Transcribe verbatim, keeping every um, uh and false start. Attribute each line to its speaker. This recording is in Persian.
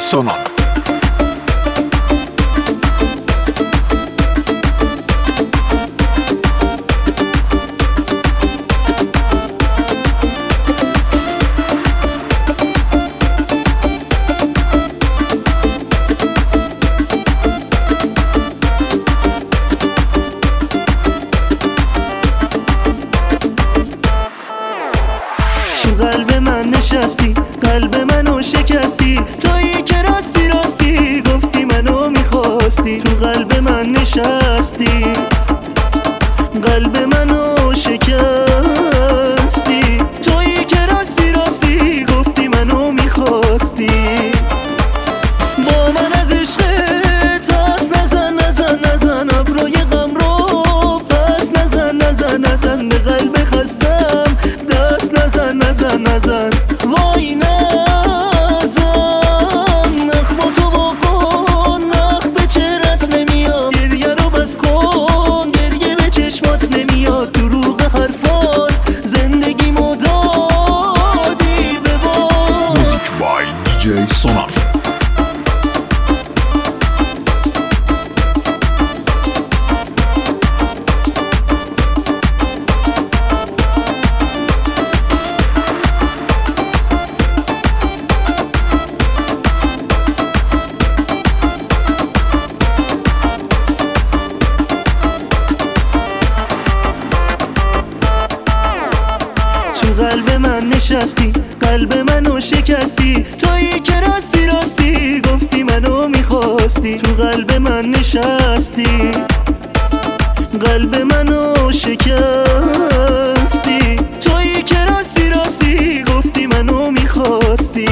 Speaker 1: سونان.
Speaker 2: قلب من نشستی، قلب منو شکستی، تویی که راستی راستی گفتی منو میخواستی. تو قلب من نشستی، قلب منو شکستی، تویی که راستی راستی گفتی منو میخواستی. با من از عشقت حرف نزن نزن نزن، ابروی غم رو پس نزن نزن نزن، به قلب خستم دست نزن نزن نزن. وای نزن نخم تو بکن، نخ به چهرت نمیاد، گریه رو بس کن، گریه به چشمات نمیاد. دروغ حرفات زندگیمو دادی به باد.
Speaker 1: موزیک بای دی جی سونان.
Speaker 2: قلب من نشستی، قلب منو شکستی، تویی که راستی راستی گفتی منو میخواستی. تو قلب من نشستی، قلب منو شکستی، تویی که راستی راستی گفتی منو میخواستی.